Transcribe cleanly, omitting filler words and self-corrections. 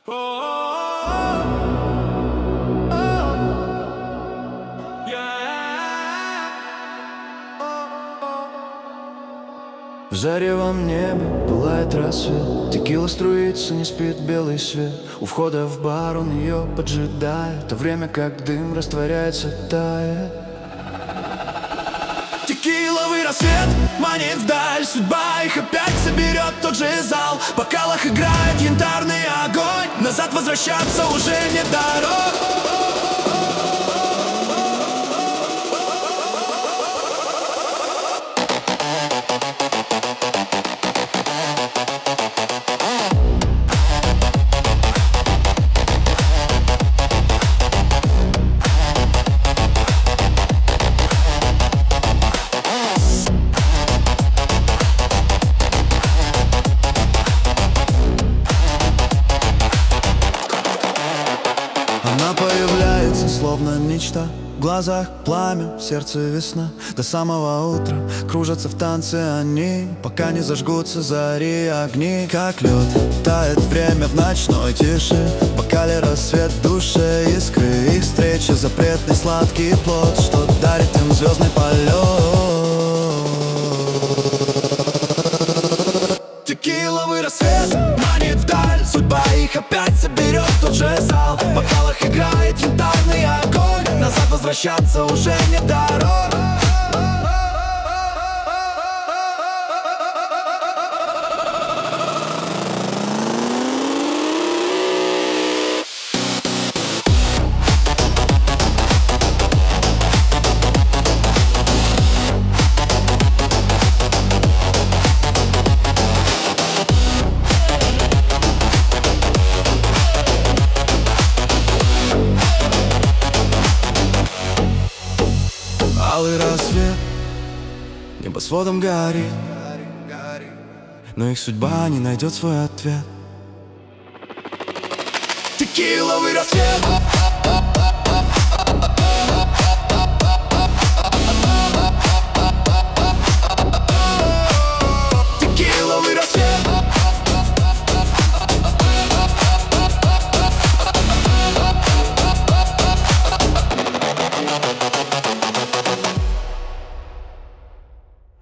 В заревом небе пылает рассвет, текила струится, не спит белый свет. У входа в бар он ее поджидает, то время как дым растворяется, тает. Текиловый рассвет манит вдаль, судьба их опять соберет тот же зал. В бокалах играет янтарный огонь, назад возвращаться уже не дорог. Она появляется, словно мечта. В глазах пламя, в сердце весна. До самого утра кружатся в танце они, пока не зажгутся зари огни. Как лед тает время в ночной тиши, в бокале рассвет, в душе искры. Их встреча запретный сладкий плод, что дарит им звездный полет. Текиловый рассвет манит вдаль, судьба их опять соберет тот же зал. В бокалах играет янтарный огонь, назад возвращаться уже не дорог. Алый рассвет небосводом горит, но их судьба не найдет свой ответ. Текиловый рассвет.